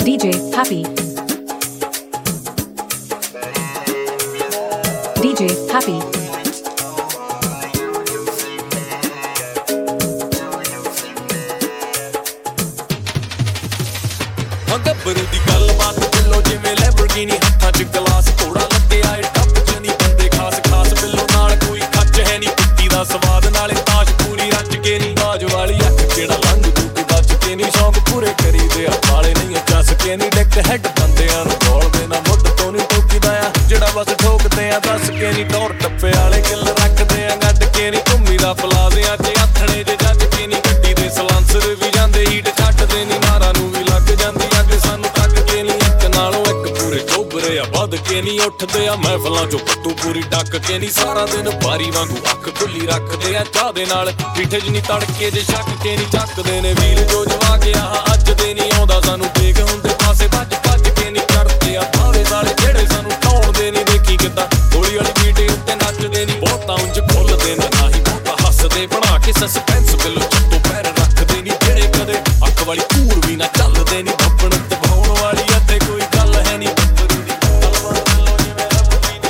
DJ Happy. DJ Happy. ਗੱਭਰੂ ਦੀ ਗੱਲਬਾਤ ਬਿੱਲੋ ਜਿਵੇਂ ਲੈਂਬਰਗਿਨੀ ਹੱਥਾਂ 'ਚ ਗਲਾਸ ਘੋੜਾ ਲੱਗਿਆ ਏ ਟੱਪ 'ਚ ਨੀ ਬੰਦੇ ਖਾਸ ਖਾਸ ਬਿੱਲੋ ਨਾਲ ਕੋਈ ਖੱਚ ਹੈ ਨੀ ਕੁੱਤੀ ਦਾ ਸਵਾਦ ਨਾਲੇ ਤਾਸ਼ ਪੂਰੀ ਰੱਜ ਕੇ ਨੀ ਬਾਜ ਵਾਲੀ ਅੱਖ ਜਿਹੜਾ ਲੰਘ ਜੂਗੀ ਬਚ ਕੇ ਨੀ ਸ਼ੌਂਕ ਪੂਰੇ ਕਰੀਦੇ ਆ ਵਾਲੇ ਨਹੀਂ ਚੱਸ ਕੇ ਨੀ ਡਿੱਕ ਹੈਡ ਬੰਦਿਆਂ ਨੂੰ ਗੋਲਦੇ ਨਾ ਮੁੱਢ ਤੋਂ ਨੀ ਟੋਕੀਦਾ ਆ ਜਿਹੜਾ ਬਸ ਠੋਕਦੇ ਆ ਦੱਸ ਕੇ ਨੀ ਟੌਰ ਟੱਪੇ ਵਾਲੇ ਕਿੱਲ ਰੱਖਦੇ ਆ ਗੱਡ ਕੇ ਨੀ ਘੁੰਮੀ ਦਾ ਪਲਾਜ਼ਿਆਂ 'ਚ ਆਥਣੇ ਜੇ ਜੱਜ ਕੇ ਨੀ ਗੱਡੀ ਦੇ ਸਲਾਂਸਰ ਵੀ ਜਾਂਦੇ ਹੀਟ ਛੱਡਦੇ ਨੀ ਨਾਰਾਂ ਨੂੰ ਵੀ ਲੱਗ ਜਾਂਦੀ ਸਾਨੂੰ ਤੱਕ ਕੇ ਨੀ ਇੱਕ ਨਾਲੋਂ ਇੱਕ ਪੂਰੇ ਚੋਬਰੇ ਆ ਵੱਧ ਕੇ ਨੀ ਉੱਠਦੇ ਆ ਮਹਿਫਲਾਂ ਚੋਂ ਪੱਟੂ ਪੂਰੀ ਡੱਕ ਕੇ ਨੀ ਸਾਰਾ ਦਿਨ ਬਾਰੀ ਵਾਂਗੂ ਅੱਖ ਖੁੱਲੀ ਰੱਖਦੇ ਆ ਚਾਹ ਦੇ ਨਾਲ ਪੀਠੇ 'ਚ ਨੀ ਤੜਕੇ ਜੇ ਛੱਕ ਕੇ ਨੀ ਚੱਕਦੇ ਨੇ ਵੀਰ ਜੋ ਜਵਾ ਗਿਆ ਅੱਜ ਦੇ ਨੀ ਆਉਂਦਾ ਸਾਨੂੰ ਦੇਖ ਹੁੰਦੇ ਪਾਸੇ ਭੱਜ ਭੱਜ ਕੇ ਨੀ ਚੜਦੇ ਆ ਭਾਵੇਂ ਵਾਲੇ ਜਿਹੜੇ ਸਾਨੂੰ ਢਾਉਣਦੇ ਨੀ ਦੇਖੀ ਕਿੱਦਾਂ ਗੋਲੀ ਵਾਲੀ ਬੀਟੇ ਉੱਤੇ ਨੱਚਦੇ ਨੀ ਬਹੁਤਾ ਉਂਝ ਖੁੱਲਦੇ ਨਾ ਹੀ ਬਹੁਤਾ ਹੱਸਦੇ ਬਣਾ ਕੇ ਸਸਪੈਂਸ ਬਿੱਲੋ ਚੱਤੋ ਪੈਰ ਰੱਖਦੇ ਨੀ ਜਿਹੜੇ ਕਦੇ ਅੱਖ ਵਾਲੀ ਧੂੜ ਵੀ ਨਾ ਚੱਲਦੇ ਨੀ ਦੱਬਣ ਦਬਾਉਣ ਵਾਲੀ ਅਤੇ ਕੋਈ ਗੱਲ ਹੈ ਨੀ ਗੱਭਰੂ ਦੀ ਗੱਲਬਾਤ ਬਿੱਲੋ ਜਿਵੇਂ ਲੈਂਬਰਗਿਨੀ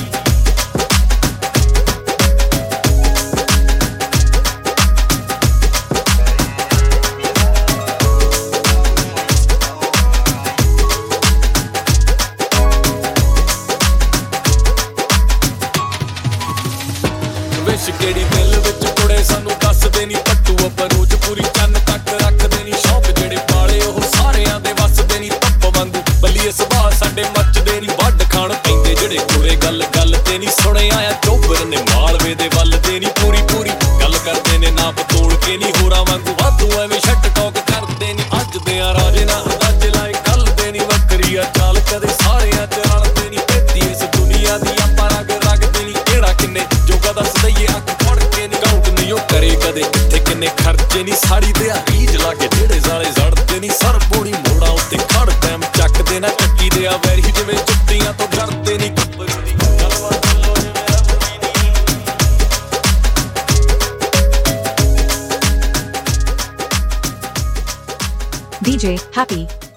ਵਿਸ਼ ਕਿਹੜੀ ਦਿਲ ਵਿੱਚ ਕੁੜੇ ਸਾਨੂੰ ਦੱਸਦੇ ਨੀ ਪੱਟੂ ਆਪਾਂ ਰੋਜ਼ ਪੂਰੀ ਚੰਨ ਤੱਕ ਰੱਖਦੇ ਨੀ ਸ਼ੌਕ ਜਿਹੜੇ ਪਾਲੇ ਉਹ ਸਾਰਿਆਂ ਦੇ ਵੱਸਦੇ ਨੀ ਧੁੱਪ ਵਾਂਗੂ ਬੱਲੀਏ ਸੁਭਾਅ ਸਾਡੇ ਮੱਚਦੇ ਨੀ ਵੱਢ ਖਾਣ ਪੈਂਦੇ ਜਿਹੜੇ ਕੋਰੇ ਗੱਲ ਗੱਲ ਤੇ ਨੀ ਸੁਣਿਆ ਆ ਚੋਬਰ ਨੇ ਮਾਲਵੇ ਦੇ ਵੱਲ ਦੇ ਨੀ ਪੂਰੀ ਪੂਰੀ ਗੱਲ ਕਰਦੇ ਨੇ ਨਾਪ ਤੋੜ ਕੇ ਨੀ ਹੋਰਾਂ ਵਾਂਗੂ ਵਾਧੂ ਐਵੇਂ ਛੱਟ ਟੋਕ ਕਰਦੇ ਨੀ ਅੱਜ ਦੇ ਆ ਰਾਜੇ ਨਾ ਅੰਦਾਜ਼ੇ ਲਾਏ ਕੱਲ ਦੇ ਨੀ ਵੱਖਰੀ ਆ ਚਾਲ ਕਦੇ ਸਾਰਿਆਂ ਚ ਰਲਦੇ ਨੀ ਭੇਤੀ ਇਸ ਦੁਨੀਆ ਦੀ ਆਪਾਂ ਰਗ ਰਗਦੇ ਨੀ ਕਿਹੜਾ ਕਿੰਨੇ ਜੋਗਾ ਦੱਸ ਦਈਏ ਅੱਖ ਫੜ ਕੇ ਨੀ ਕਾਊਂਟ ਨਹੀਂ ਉਹ ਕਰੇ ਕਦੇ ਕਿੱਥੇ ਕਿੰਨੇ ਖਰਚੇ ਨੀ ਸਾੜੀ ਦੇ ਆ ਰੀਜ ਲਾ ਕੇ ਜਿਹੜੇ ਜ਼ਾਲੇ ਜ਼ੜਦੇ ਨੀ ਸਰ ਬੋੜੀ ਮੋੜਾ ਉੱਤੇ ਖੜ ਟਾਈਮ ਚੱਕਦੇ ਨਾ ਚੱਕੀ ਦੇ ਆ ਵੈਰੀ ਜਿਵੇਂ ਜੁੱਤੀਆਂ ਤੋਂ ਡਰਦੇ ਨੀ ਗੱਭਰੂ ਦੀ ਗੱਲਬਾਤ ਬਿੱਲੋ ਜਿਵੇਂ ਲੈਂਬਰਗਿਨੀ DJ Happy.